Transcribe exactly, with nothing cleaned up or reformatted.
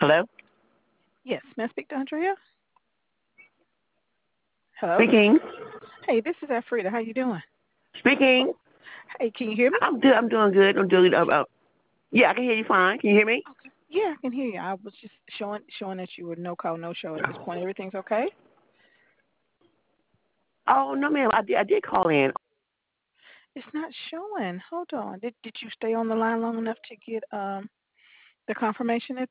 Hello? Yes, may I speak to Andrea? Hello? Speaking. Hey, this is Alfreda. How you doing? Speaking. Hey, can you hear me? I'm good. I'm doing good. I'm doing. Uh, uh, yeah, I can hear you fine. Can you hear me? Okay. Yeah, I can hear you. I was just showing showing that you were no call, no show at this point. Everything's okay? Oh no, ma'am. I did. I did call in. It's not showing. Hold on. Did did you stay on the line long enough to get um the confirmation that